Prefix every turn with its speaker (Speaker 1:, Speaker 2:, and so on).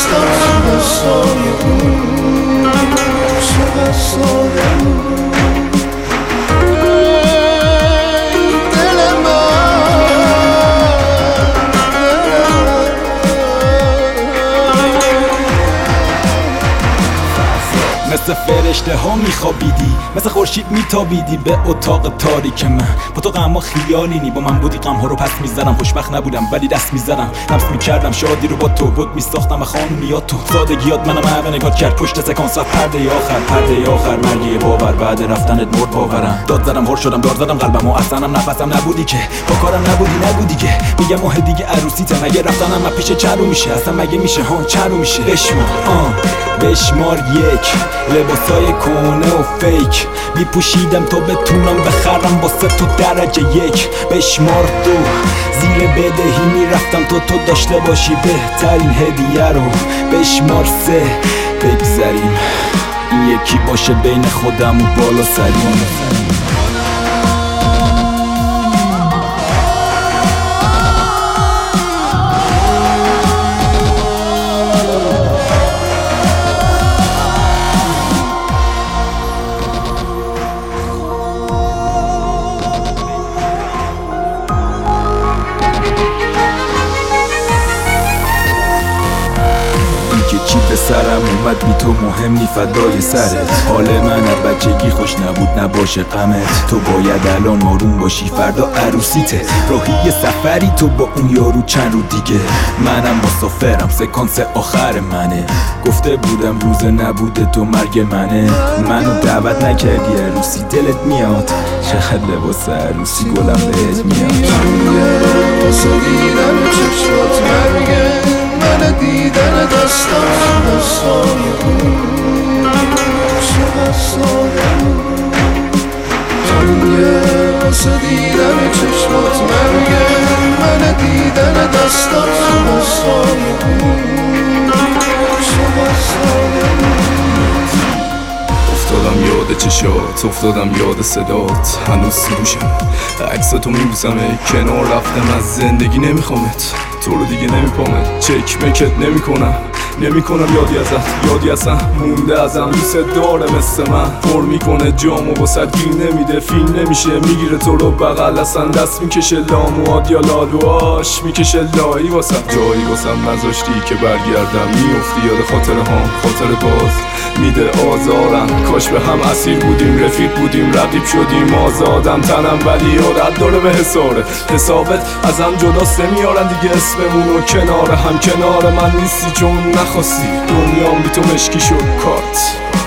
Speaker 1: دستات سایه چقدر ساده
Speaker 2: مثل فرشته ها میخوابیدی، مثل خورشید میتابیدی به اتاق تاریک من. با تو غم ها خیالی نی، با من بودی غم ها رو پس میزدم. خوشبخت نبودم ولی دست میزدم، نفس میکردم شادی رو با تو. بود میساختم خانومیات تو، سادگیات منم همه نگاه کرد پشت سکانس رفت پرده آخر مرگی باور. بعد رفتنت مرد باورم، داد زدم هر شدم دار زدم قلبم و اصلا نفسم نبودی که با کارم نبودی که میگم ماه دیگه عروسیته. مگه رفتنم من پیش چرو میشه اصلا؟ مگه میشه ها چرو میشه؟ بشمار یک لباسای کونه و فیک میپوشیدم تا بتونم بخرم واسه تو درجه یک. بشمار دو زیر بدهی میرفتم تو داشته باشی بهترین هدیه رو. بشمار سه بگذریم این یکی باشه بین خودم و بالا سریم. چی به سرم اومد بی تو مهم نی فدای سرت. حال من از بچگی خوش نبود نباشه غمت. تو باید الان آروم باشی فردا عروسیته. راهی سفری تو با اون یارو چند رو دیگه. منم مسافرم سکانس آخر منه. گفته بودم روز نبوده تو مرگ منه. منو دعوت نکردی عروسی دلت میاد. چقدر لباس عروسی گلم بهت میاد.
Speaker 1: واسه دیدن چشمات مرگه من دیدن دستات سایه چقدر ساده. تنگه واسه دیدن چشمات مرگه من دیدن دستات سایه چقدر ساده.
Speaker 3: افتادم یاد چشات، افتادم یاد صدات. هنوز سروشم عکساتو میبوسم کنار رفتم از زندگی نمیخوامت. تو رو دیگه نمیپامت چک مکت نمیکنم یادی ازم مونده ازم. دوست داره مثل من پر میکنه جامو واسد گیر نمیده فیل نمیشه. میگیره تو رو بغل اصلا دست میکشه لاموات یا لالواش میکشه لایی واسم. جایی واسم نذاشتی که برگردم میافتی یاد خاطر باز میده آزارم. کاش به هم اسیر بودیم رفیق بودیم رقیب شدیم آزادم تنم ولی عادت داره به حسابت ازم جداست نمیارن دیگه اسممونو کنار هم. کنار من نیستی چون نخواستی دنیام بی تو مشکی شد کات.